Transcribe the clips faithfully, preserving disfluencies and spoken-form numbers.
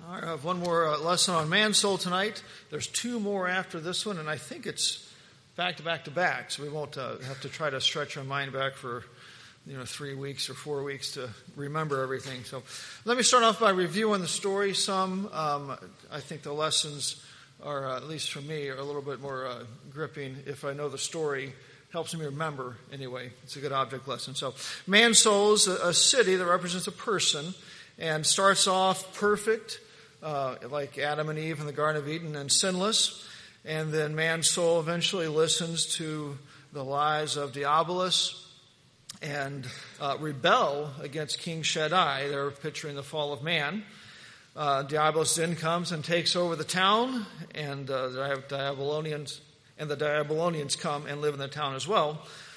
All right, I have one more uh, lesson on Mansoul tonight. There's two more after this one, and I think it's back to back to back, so we won't uh, have to try to stretch our mind back for you know three weeks or four weeks to remember everything. So let me start off by reviewing the story some. Um, I think the lessons are, uh, at least for me, are a little bit more uh, gripping if I know the story. Helps me remember anyway. It's a good object lesson. So Mansoul is a, a city that represents a person and starts off perfect, uh, like Adam and Eve in the Garden of Eden, and sinless. And then Mansoul eventually listens to the lies of Diabolus and uh, rebel against King Shaddai. They're picturing the fall of man. Uh, Diabolus then comes and takes over the town, and uh, the Diabolonians and the Diabolonians come and live in the town as well.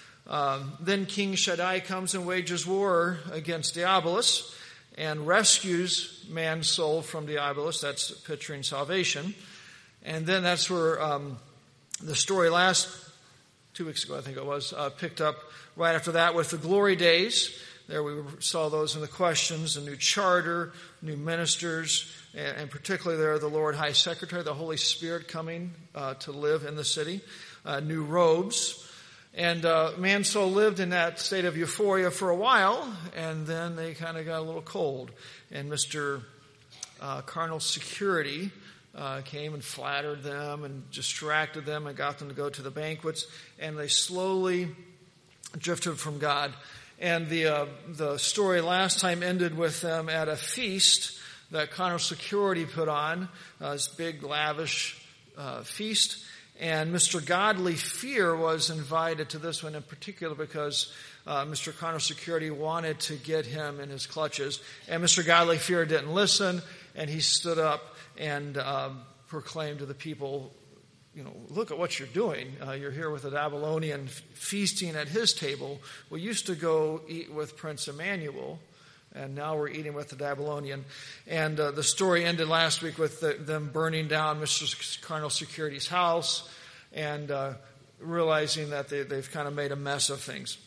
Um, then King Shaddai comes and wages war against Diabolus and rescues Mansoul from Diabolus. That's picturing salvation. And then that's where um, the story last, two weeks ago I think it was, uh, picked up right after that with the glory days. There we saw those in the questions, a new charter, new ministers, and, and particularly there the Lord High Secretary, the Holy Spirit coming uh, to live in the city, uh, new robes. And uh, Mansoul lived in that state of euphoria for a while, and then they kind of got a little cold. And Mister Uh, Carnal Security uh, came and flattered them and distracted them and got them to go to the banquets, and they slowly drifted from God. And the uh, the story last time ended with them at a feast that Carnal Security put on, uh, this big lavish uh, feast. And Mister Godly Fear was invited to this one in particular because uh, Mister Carnal Security wanted to get him in his clutches. And Mister Godly Fear didn't listen, and he stood up and um, proclaimed to the people, you know, look at what you're doing. Uh, you're here with a Babylonian feasting at his table. We used to go eat with Prince Emmanuel, and now we're eating with the Babylonian. And uh, the story ended last week with the, them burning down Mister Carnal Security's house and uh, realizing that they, they've kind of made a mess of things.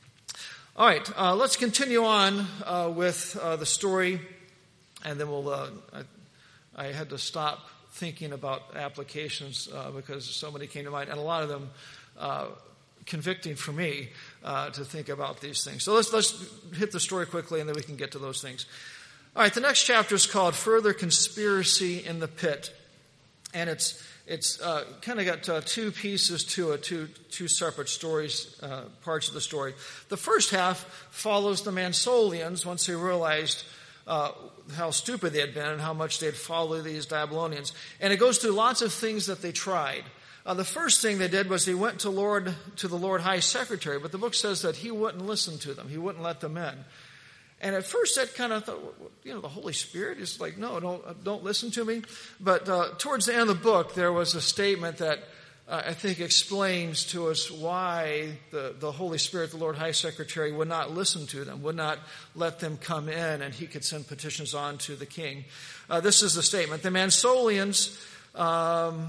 All right, uh, let's continue on uh, with uh, the story, and then we'll. Uh, I, I had to stop thinking about applications uh, because so many came to mind, and a lot of them uh, convicting for me uh, to think about these things. So let's let's hit the story quickly, and then we can get to those things. All right, the next chapter is called "Further Conspiracy in the Pit," and it's it's uh, kind of got uh, two pieces to it, two two separate stories, uh, parts of the story. The first half follows the Mansoulians once they realized Uh, how stupid they had been and how much they had followed these Babylonians. And it goes through lots of things that they tried. Uh, the first thing they did was they went to Lord to the Lord High Secretary, but the book says that he wouldn't listen to them. He wouldn't let them in. And at first that kind of thought, you know, the Holy Spirit is like, no, don't don't listen to me. But uh, towards the end of the book, there was a statement that Uh, I think explains to us why the, the Holy Spirit, the Lord High Secretary, would not listen to them, would not let them come in, and he could send petitions on to the king. Uh, this is the statement. The Mansoulians, um,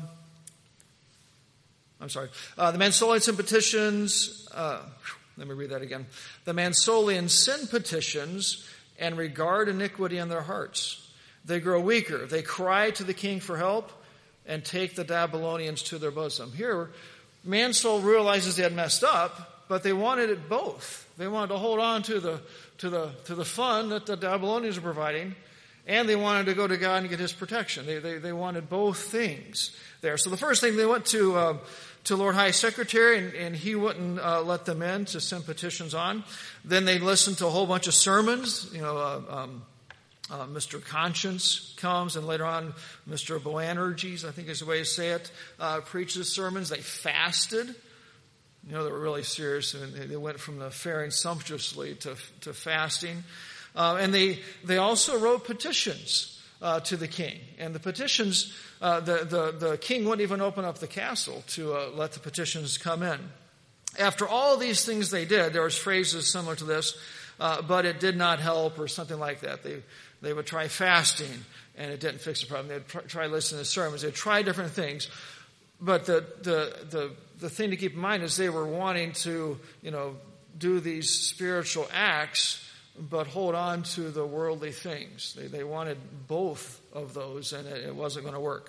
I'm sorry, uh, the Mansoulians send petitions, uh, let me read that again. The Mansoulians send petitions and regard iniquity in their hearts. They grow weaker. They cry to the king for help and take the Babylonians to their bosom. Here, Mansoul realizes they had messed up, but they wanted it both. They wanted to hold on to the to the to the fun that the Babylonians were providing, and they wanted to go to God and get his protection. They they, they wanted both things there. So the first thing, they went to uh, to Lord High Secretary, and, and he wouldn't uh, let them in to send petitions on. Then they listened to a whole bunch of sermons, you know. Uh, um, Uh, Mister Conscience comes, and later on Mister Boanerges, I think is the way to say it, uh, preaches sermons. They fasted. You know, they were really serious, and they went from the faring sumptuously to to fasting. Uh, and they they also wrote petitions uh, to the king. And the petitions, uh, the, the, the king wouldn't even open up the castle to uh, let the petitions come in. After all these things they did, there was phrases similar to this, uh, but it did not help, or something like that. They They would try fasting, and it didn't fix the problem. They'd try listening to sermons. They'd try different things. But the, the, the, the thing to keep in mind is they were wanting to, you know, do these spiritual acts but hold on to the worldly things. They, they wanted both of those, and it, it wasn't going to work.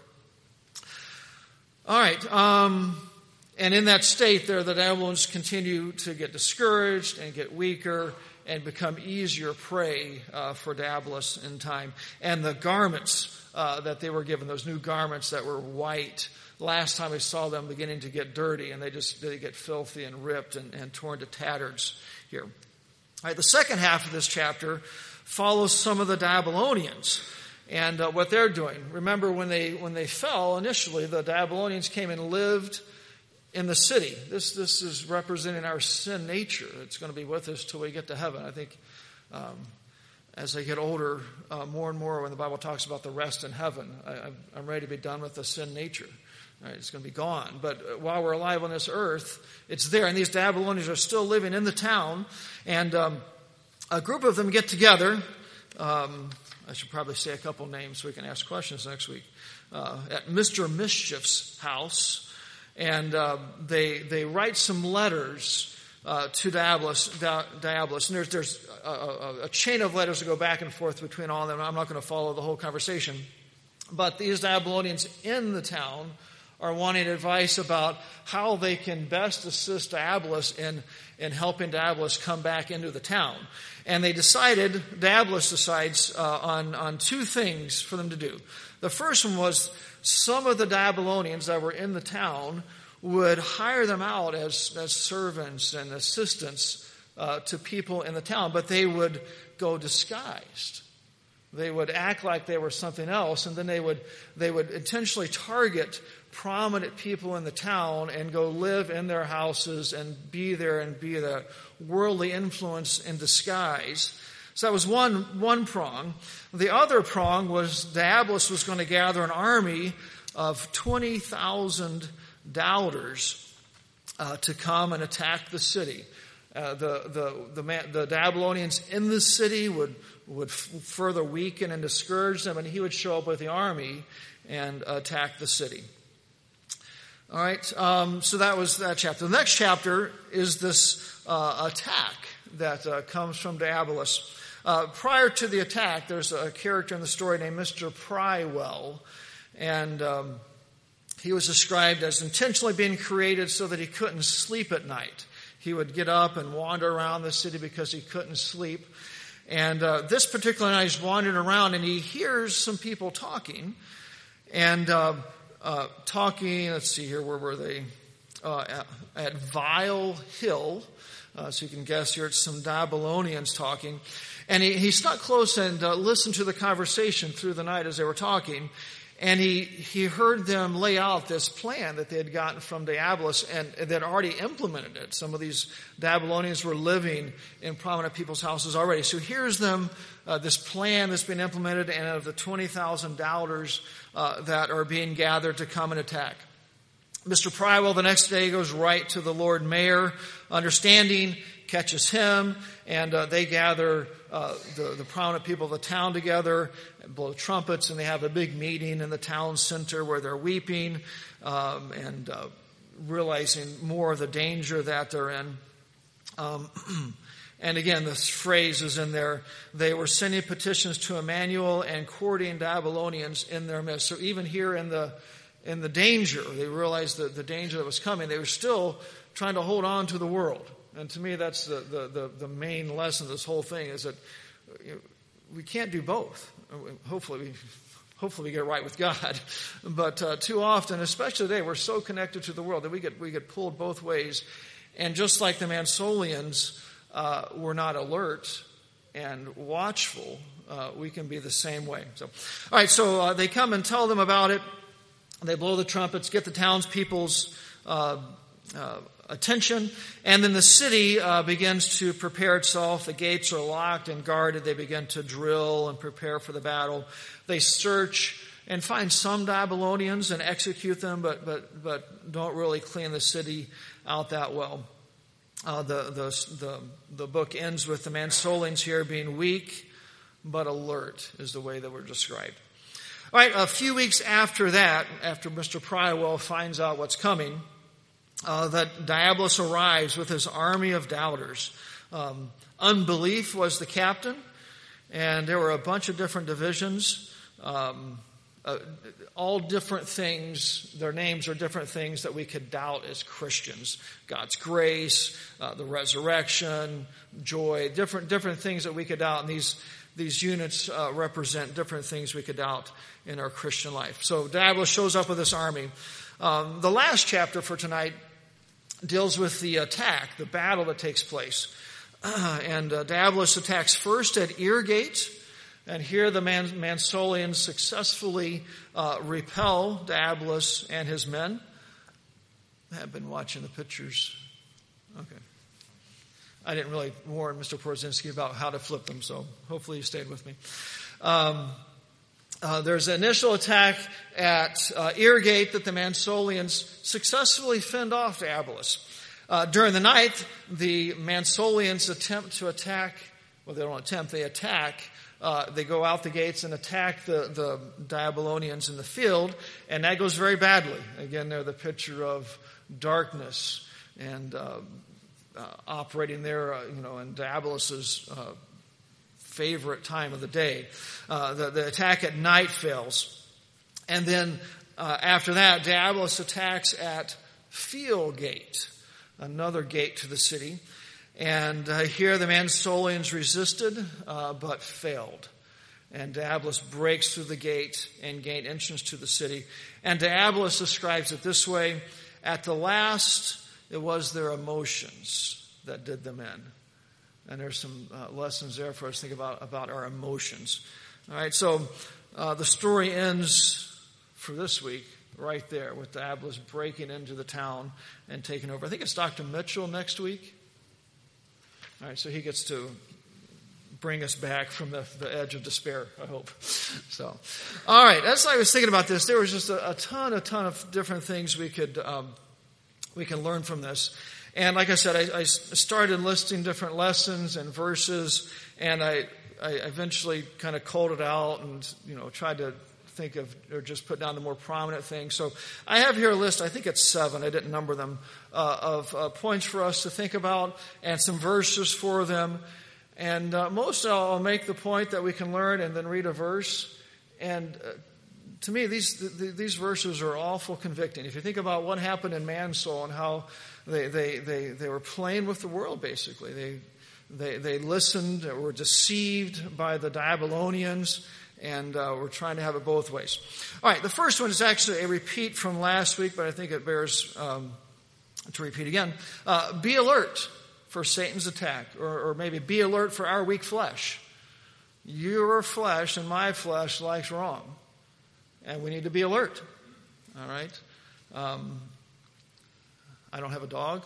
All right. Um, and in that state there, the Babylonians continue to get discouraged and get weaker and become easier prey uh, for Daedalus in time. And the garments uh, that they were given, those new garments that were white, last time we saw them beginning to get dirty, and they just they get filthy and ripped and, and torn to tatters here. All right, the second half of this chapter follows some of the Babylonians and uh, what they're doing. Remember, when they when they fell initially, the Babylonians came and lived in the city. This this is representing our sin nature. It's going to be with us till we get to heaven. I think um, as I get older, uh, more and more when the Bible talks about the rest in heaven, I, I'm ready to be done with the sin nature. All right, it's going to be gone. But while we're alive on this earth, it's there. And these Babylonians are still living in the town. And um, a group of them get together. Um, I should probably say a couple names so we can ask questions next week. Uh, at Mister Mischief's house. And uh, they they write some letters uh, to Diabolus, Diabolus. And there's, there's a, a, a chain of letters that go back and forth between all of them. I'm not going to follow the whole conversation. But these Babylonians in the town are wanting advice about how they can best assist Diabolus in, in helping Diabolus come back into the town. And they decided, Diabolus decides uh, on, on two things for them to do. The first one was some of the Babylonians that were in the town would hire them out as, as servants and assistants uh, to people in the town, but they would go disguised. They would act like they were something else, and then they would they would intentionally target prominent people in the town and go live in their houses and be there and be the worldly influence in disguise. So that was one one prong. The other prong was Diabolus was going to gather an army of twenty thousand doubters uh, to come and attack the city. Uh, the the the, the Babylonians in the city would would further weaken and discourage them, and he would show up with the army and attack the city. All right, um, so that was that chapter. The next chapter is this uh, attack that uh, comes from Diabolus. Uh, prior to the attack, there's a character in the story named Mister Prywell, and um, he was described as intentionally being created so that he couldn't sleep at night. He would get up and wander around the city because he couldn't sleep. And uh, this particular night, he's wandering around, and he hears some people talking, and uh, uh, talking, let's see here, where were they? Uh, at, at Vile Hill. Uh, so you can guess here it's some Babylonians talking. And he, he stuck close and uh, listened to the conversation through the night as they were talking. And he, he heard them lay out this plan that they had gotten from Diabolus and, and they'd already implemented it. Some of these Babylonians were living in prominent people's houses already. So here's them, uh, this plan that's been implemented, and of the twenty thousand doubters uh, that are being gathered to come and attack. Mister Prywell the next day goes right to the Lord Mayor, understanding, catches him, and uh, they gather uh, the, the prominent people of the town together, and blow trumpets, and they have a big meeting in the town center where they're weeping um, and uh, realizing more of the danger that they're in. Um, and again, this phrase is in there, they were sending petitions to Emmanuel and courting Babylonians in their midst. So even here in the in the danger, they realized the, the danger that was coming, they were still trying to hold on to the world. And to me, that's the, the, the, the main lesson of this whole thing, is that you know, we can't do both. Hopefully we, hopefully we get right with God. But uh, too often, especially today, we're so connected to the world that we get we get pulled both ways. And just like the Mansolians uh, were not alert and watchful, uh, we can be the same way. So, all right, so uh, they come and tell them about it. They blow the trumpets, get the townspeople's uh, uh, attention, and then the city uh, begins to prepare itself. The gates are locked and guarded. They begin to drill and prepare for the battle. They search and find some Babylonians and execute them, but but but don't really clean the city out that well. Uh, the the the the book ends with the Mansolians here being weak but alert, is the way that we're described. All right, a few weeks after that, after Mister Prywell finds out what's coming, uh, that Diabolus arrives with his army of doubters Um, unbelief was the captain, and there were a bunch of different divisions, um, uh, all different things. Their names are different things that we could doubt as Christians. God's grace, uh, the resurrection, joy, different different things that we could doubt. And these these units uh, represent different things we could doubt in our Christian life. So Diabolus shows up with this army. Um, the last chapter for tonight deals with the attack, the battle that takes place. Uh, and uh, Diabolus attacks first at Eargate. And here the Man- Mansolians successfully uh, repel Diabolus and his men. I have been watching the pictures. Okay. I didn't really warn Mister Porzinski about how to flip them, so hopefully you stayed with me. Um, uh, there's an initial attack at uh, Eargate that the Mansolians successfully fend off Diabolus. Uh, during the night, the Mansolians attempt to attack, well, they don't attempt, they attack. Uh, they go out the gates and attack the, the Diabolonians in the field, and that goes very badly. Again, they're the picture of darkness and uh, uh, operating there, uh, you know, in Diabolus's uh, favorite time of the day. Uh, the, the attack at night fails. And then uh, after that, Diabolus attacks at Fieldgate, another gate to the city. And uh, here the Mansolians resisted, uh, but failed. And Diabolus breaks through the gate and gained entrance to the city. And Diabolus describes it this way: at the last, it was their emotions that did them in. And there's some uh, lessons there for us to think about, about our emotions. All right, so uh, the story ends for this week right there with Diabolus breaking into the town and taking over. I think it's Doctor Mitchell next week. All right, so he gets to bring us back from the, the edge of despair, I hope. So, all right, as I was thinking about this, there was just a, a ton, a ton of different things we could um, we can learn from this. And like I said, I, I started listing different lessons and verses, and I, I eventually kind of culled it out and, you know, tried to think of, or just put down the more prominent things. So I have here a list, I think it's seven, I didn't number them, uh, of uh, points for us to think about and some verses for them. And uh, most I'll make the point that we can learn and then read a verse. And uh, to me, these th- these verses are awful convicting. If you think about what happened in Mansoul and how they they they, they were playing with the world, basically. They, they, they listened, were deceived by the Diabolonians, and uh, we're trying to have it both ways. All right, the first one is actually a repeat from last week, but I think it bears um, to repeat again. Uh, be alert for Satan's attack, or, or maybe be alert for our weak flesh. Your flesh and my flesh likes wrong, and we need to be alert. All right? Um, I don't have a dog,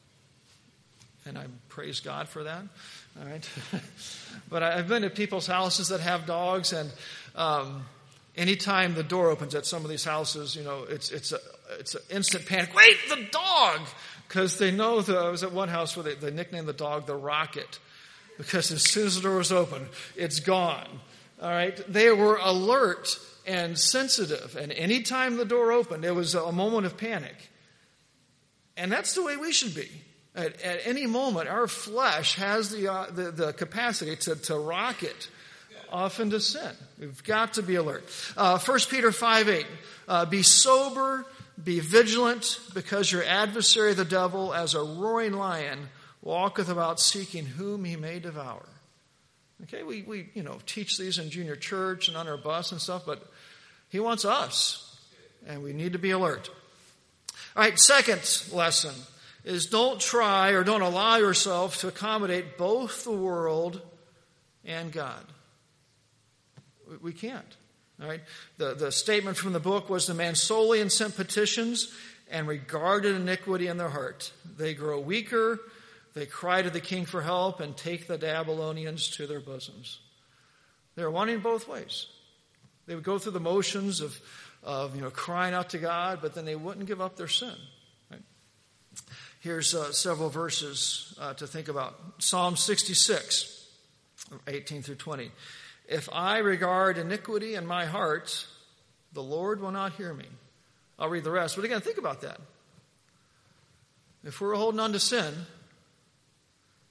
and I praise God for that. All right, but I've been to people's houses that have dogs, and um, anytime the door opens at some of these houses, you know, it's it's a it's an instant panic. Wait, the dog! Because they know the, I was at one house where they, they nicknamed the dog the Rocket, because as soon as the door was open, it's gone. All right, they were alert and sensitive, and anytime the door opened, it was a moment of panic, and that's the way we should be. At, at any moment, our flesh has the, uh, the, the capacity to, to rocket off into sin. We've got to be alert. Uh, First Peter five eight, uh, be sober, be vigilant, because your adversary the devil, as a roaring lion, walketh about seeking whom he may devour. Okay, we, we you know teach these in junior church and on our bus and stuff, but he wants us, and we need to be alert. All right, second lesson is don't try or don't allow yourself to accommodate both the world and God. We can't. All right. The, the statement from the book was the Mansolians sent petitions and regarded iniquity in their heart. They grow weaker. They cry to the king for help and take the Diabolonians to their bosoms. They're wanting both ways. They would go through the motions of, of you know, crying out to God, but then they wouldn't give up their sin. Right? Here's uh, several verses uh, to think about. Psalm sixty-six, eighteen through twenty. If I regard iniquity in my heart, the Lord will not hear me. I'll read the rest. But again, think about that. If we're holding on to sin,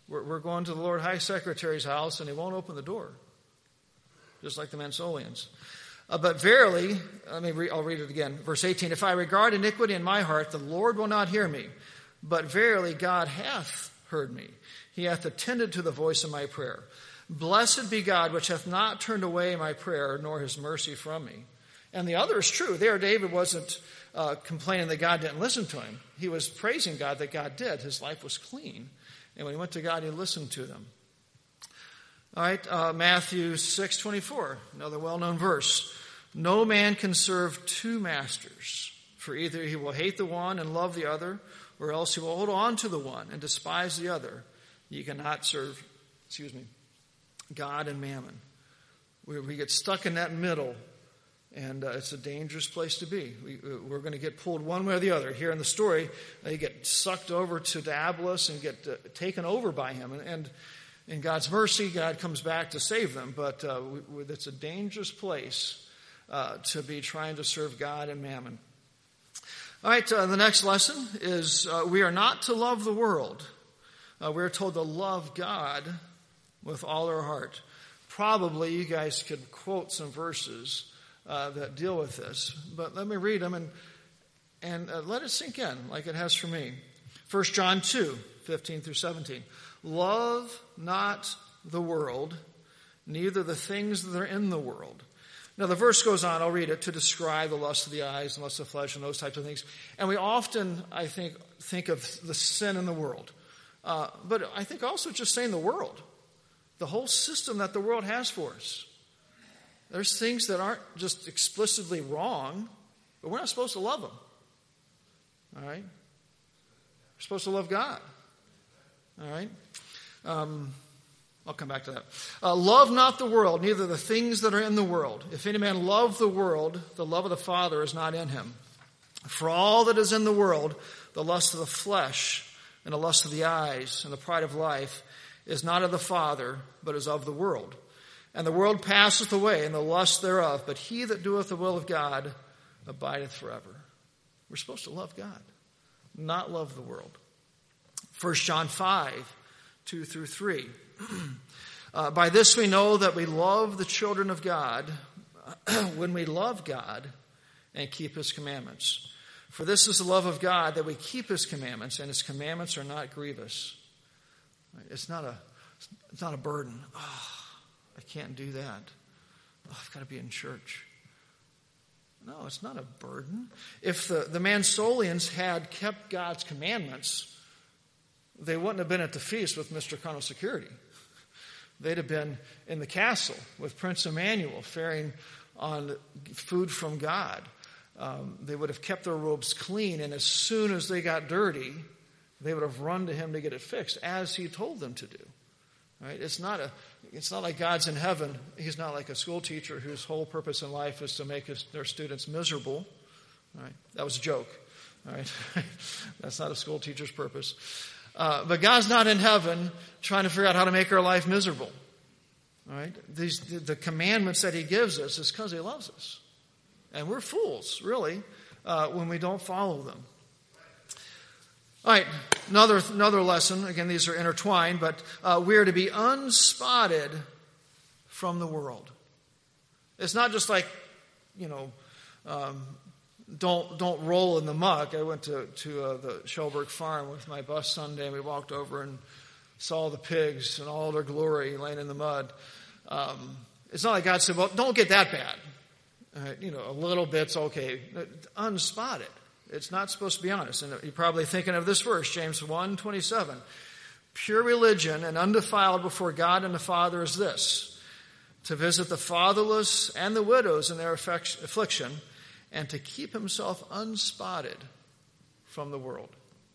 We're, we're going to the Lord High Secretary's house, and he won't open the door, just like the Mansolians. Uh, but verily, let me re- I'll read it again. Verse eighteen, if I regard iniquity in my heart, the Lord will not hear me. But verily God hath heard me. He hath attended to the voice of my prayer. Blessed be God, which hath not turned away my prayer, nor his mercy from me. And the other is true. There, David wasn't uh, complaining that God didn't listen to him. He was praising God that God did. His life was clean. And when he went to God, he listened to them. All right, uh, Matthew six twenty-four, another well-known verse. No man can serve two masters, for either he will hate the one and love the other, or else he will hold on to the one and despise the other. You cannot serve, excuse me, God and mammon. We, we get stuck in that middle, and uh, it's a dangerous place to be. We, we're going to get pulled one way or the other. Here in the story, they get sucked over to Diabolus and get uh, taken over by him. And, and in God's mercy, God comes back to save them. But uh, we, we, it's a dangerous place uh, to be trying to serve God and mammon. All right, uh, the next lesson is uh, we are not to love the world. Uh, we're told to love God with all our heart. Probably you guys could quote some verses uh, that deal with this, but let me read them and and uh, let it sink in like it has for me. First John two, fifteen through seventeen. Love not the world, neither the things that are in the world. Now, the verse goes on, I'll read it, to describe the lust of the eyes and lust of the flesh and those types of things. And we often, I think, think of the sin in the world. Uh, but I think also just saying the world, the whole system that the world has for us. There's things that aren't just explicitly wrong, but we're not supposed to love them. All right? We're supposed to love God. All right? Um... I'll come back to that. Uh, love not the world, neither the things that are in the world. If any man love the world, the love of the Father is not in him. For all that is in the world, the lust of the flesh and the lust of the eyes and the pride of life is not of the Father, but is of the world. And the world passeth away, and the lust thereof, but he that doeth the will of God abideth forever. We're supposed to love God, not love the world. First John five, two through three. Uh, by this we know that we love the children of God when we love God and keep his commandments. For this is the love of God, that we keep his commandments, and his commandments are not grievous. It's not a, it's not a burden. Oh, I can't do that. Oh, I've got to be in church. No, it's not a burden. If the, the Mansolians had kept God's commandments, they wouldn't have been at the feast with Mister Carnal Security. They'd have been in the castle with Prince Emmanuel, faring on food from God. Um, they would have kept their robes clean, and as soon as they got dirty, they would have run to him to get it fixed, as he told them to do. Right? It's not a. It's not like God's in heaven. He's not like a school teacher whose whole purpose in life is to make his, their students miserable. All right? That was a joke. All right? That's not a school teacher's purpose. Uh, but God's not in heaven trying to figure out how to make our life miserable. All right? These, the, the commandments that he gives us is because he loves us. And we're fools, really, uh, when we don't follow them. All right, another, another lesson. Again, these are intertwined, but uh, we are to be unspotted from the world. It's not just like, you know, um, Don't don't roll in the muck. I went to to uh, the Schellberg farm with my bus Sunday, and we walked over and saw the pigs in all their glory laying in the mud. Um, it's not like God said, "Well, don't get that bad." Uh, you know, a little bit's okay. Unspotted. It's not supposed to be honest. And you're probably thinking of this verse, James one twenty-seven. Pure religion and undefiled before God and the Father is this: to visit the fatherless and the widows in their affliction, and to keep himself unspotted from the world.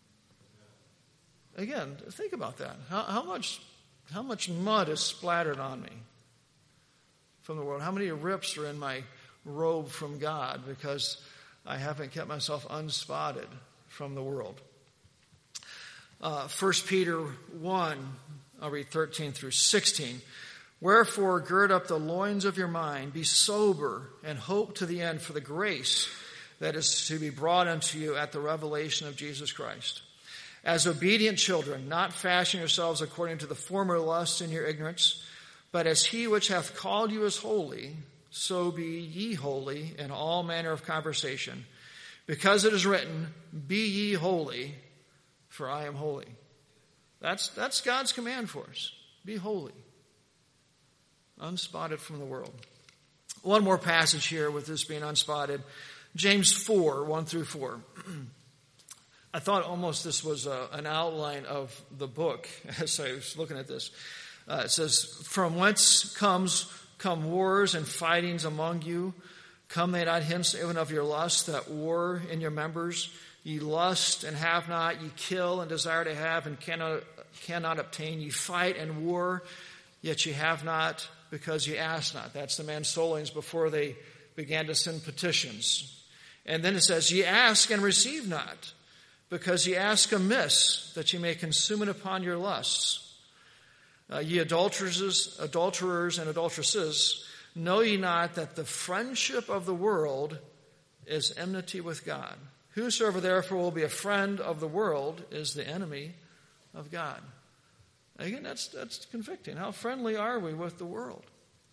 Again, think about that. How, how much how much mud is splattered on me from the world? How many rips are in my robe from God because I haven't kept myself unspotted from the world? Uh, First Peter one, I'll read thirteen through sixteen. Wherefore, gird up the loins of your mind, be sober, and hope to the end for the grace that is to be brought unto you at the revelation of Jesus Christ. As obedient children, not fashion yourselves according to the former lusts in your ignorance, but as he which hath called you is holy, so be ye holy in all manner of conversation. Because it is written, be ye holy, for I am holy. That's, that's God's command for us. Be holy. Unspotted from the world. One more passage here with this being unspotted. James four, one through four. I thought almost this was a, an outline of the book as I was looking at this. Uh, it says, from whence comes come wars and fightings among you? Come they not hence even of your lust that war in your members? Ye lust and have not, ye kill and desire to have and cannot cannot obtain. Ye fight and war, yet ye have not, because ye ask not. That's the Mansoleans before they began to send petitions. And then it says, ye ask and receive not, because ye ask amiss, that ye may consume it upon your lusts. Uh, ye adulterers, adulterers and adulteresses, know ye not that the friendship of the world is enmity with God? Whosoever therefore will be a friend of the world is the enemy of God. Again, that's, that's convicting. How friendly are we with the world?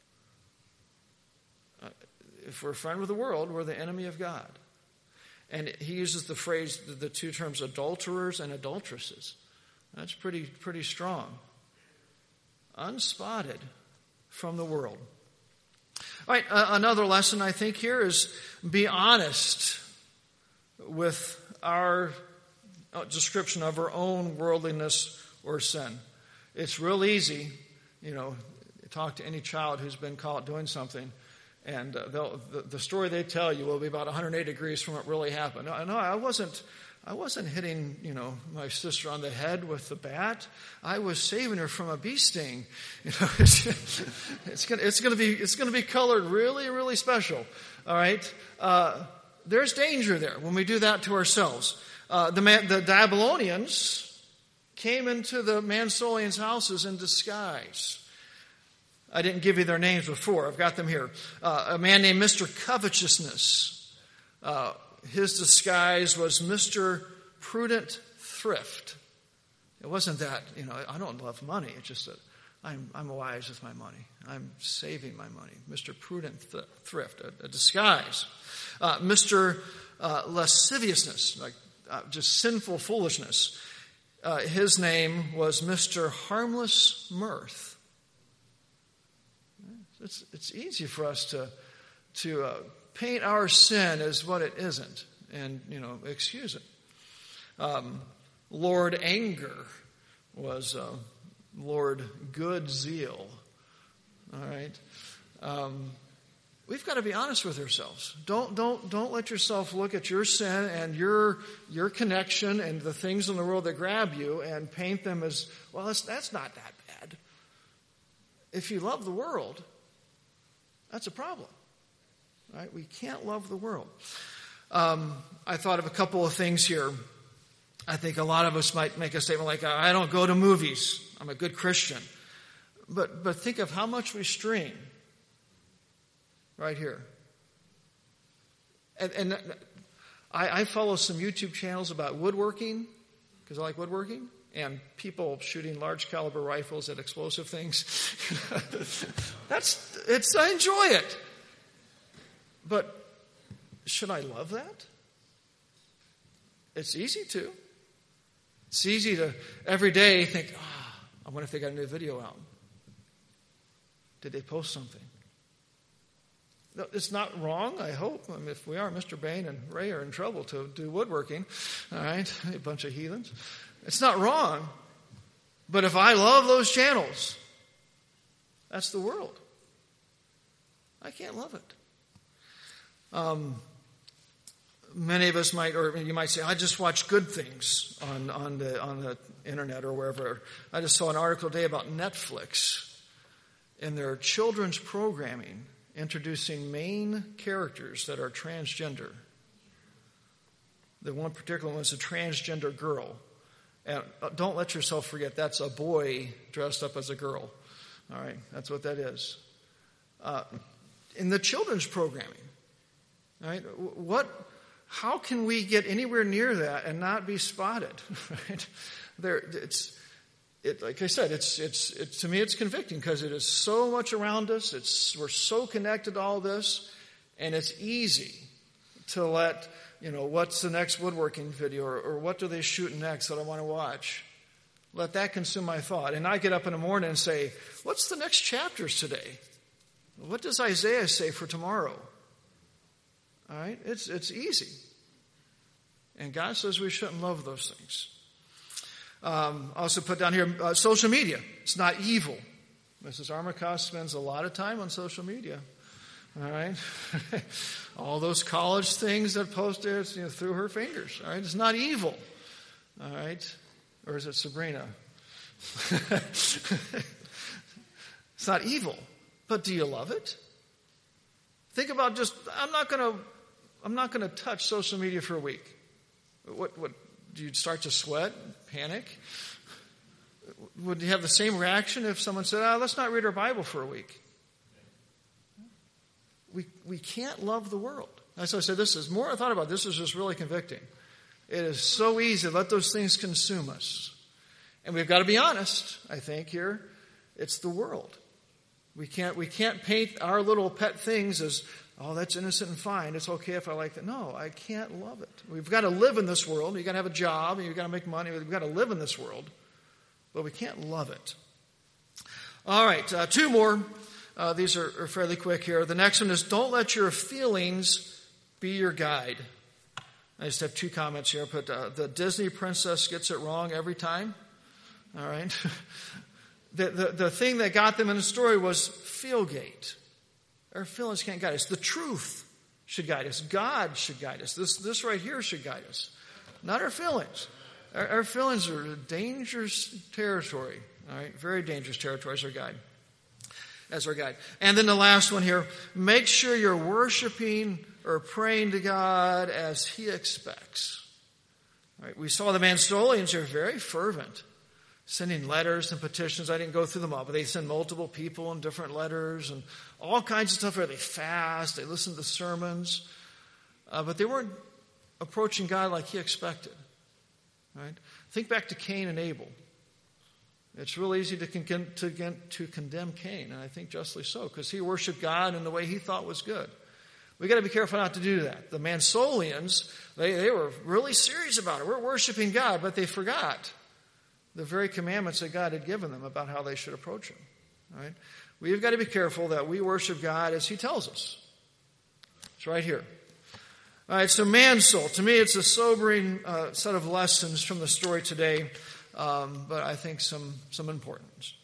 Uh, if we're a friend with the world, we're the enemy of God. And he uses the phrase, the two terms, adulterers and adulteresses. That's pretty, pretty strong. Unspotted from the world. All right, uh, another lesson I think here is be honest with our description of our own worldliness or sin. It's real easy, you know, talk to any child who's been caught doing something, and uh, they'll, the, the story they tell you will be about one hundred eight degrees from what really happened. No, no, I wasn't. I wasn't hitting, you know, my sister on the head with the bat. I was saving her from a bee sting. You know, it's, it's gonna, it's gonna be, it's gonna be colored really, really special. All right. Uh, there's danger there when we do that to ourselves. Uh, the man, the Babylonians came into the Mansoleans' houses in disguise. I didn't give you their names before. I've got them here. Uh, a man named Mister Covetousness. Uh, His disguise was Mister Prudent Thrift. It wasn't that, you know, I don't love money. It's just that I'm, I'm wise with my money. I'm saving my money. Mister Prudent th- Thrift, a, a disguise. Uh, Mister Uh, lasciviousness, like uh, just sinful foolishness. Uh, his name was Mister Harmless Mirth. It's, it's easy for us to, to uh, paint our sin as what it isn't and, you know, excuse it. Um, Lord Anger was uh, Lord Good Zeal. All right. Um, we've got to be honest with ourselves. Don't don't don't let yourself look at your sin and your your connection and the things in the world that grab you and paint them as, well, that's, that's not that bad. If you love the world, that's a problem. Right? We can't love the world. Um, I thought of a couple of things here. I think a lot of us might make a statement like, I don't go to movies. I'm a good Christian. But but think of how much we stream right here. And, and I, I follow some YouTube channels about woodworking, because I like woodworking, and people shooting large caliber rifles at explosive things. That's, it's, I enjoy it. But should I love that? It's easy to. It's easy to every day think, ah, oh, I wonder if they got a new video out. Did they post something? No, it's not wrong, I hope. I mean, if we are, Mister Bain and Ray are in trouble to do woodworking. All right, a bunch of heathens. It's not wrong. But if I love those channels, that's the world. I can't love it. Um, many of us might, or you might say, I just watch good things on, on the on the internet or wherever. I just saw an article today about Netflix and their children's programming introducing main characters that are transgender. The one particular one is a transgender girl. And don't let yourself forget that's a boy dressed up as a girl. All right, that's what that is. Uh, in the children's programming. Right? What? how can we get anywhere near that and not be spotted? Right? There, it's, it, like I said, it's, it's, it's, to me, it's convicting because it is so much around us. It's, we're so connected to all this, and it's easy to let, you know, what's the next woodworking video, or, or what do they shoot next that I want to watch? Let that consume my thought. And I get up in the morning and say, what's the next chapters today? What does Isaiah say for tomorrow? All right? It's, it's easy. And God says we shouldn't love those things. Um, I also put down here, uh, social media. It's not evil. Missus Armacost spends a lot of time on social media. All right? All those college things that posted, you know, through her fingers. All right? It's not evil. All right? Or is it Sabrina? It's not evil. But do you love it? Think about just, I'm not going to, I'm not going to touch social media for a week. What, what, do you start to sweat, panic? Would you have the same reaction if someone said, oh, let's not read our Bible for a week? We, we can't love the world. That's why I said this is, more I thought about this, is just really convicting. It is so easy to let those things consume us. And we've got to be honest, I think, here. It's the world. We can't, we can't paint our little pet things as, oh, that's innocent and fine. It's okay if I like that. No, I can't love it. We've got to live in this world. You've got to have a job, and you've got to make money. We've got to live in this world. But we can't love it. All right, uh, two more. Uh, these are, are fairly quick here. The next one is, don't let your feelings be your guide. I just have two comments here. I put, uh, the Disney princess gets it wrong every time. All right. The, the, the thing that got them in the story was feelgate. Our feelings can't guide us. The truth should guide us. God should guide us. This, this right here should guide us. Not our feelings. Our, our feelings are dangerous territory. All right. Very dangerous territory as our guide. As our guide. And then the last one here. Make sure you're worshiping or praying to God as He expects. All right. We saw the Mansolians are very fervent. Sending letters and petitions. I didn't go through them all, but they send multiple people in different letters and all kinds of stuff. They fast. They listen to sermons. Uh, but they weren't approaching God like He expected. Right? Think back to Cain and Abel. It's real easy to, con- to, to condemn Cain, and I think justly so, because he worshiped God in the way he thought was good. We've got to be careful not to do that. The Mansolians, they, they were really serious about it. We're worshiping God, but they forgot the very commandments that God had given them about how they should approach Him. Right? We've got to be careful that we worship God as He tells us. It's right here. All right, so man's soul. To me, it's a sobering uh, set of lessons from the story today, um, but I think some, some importance.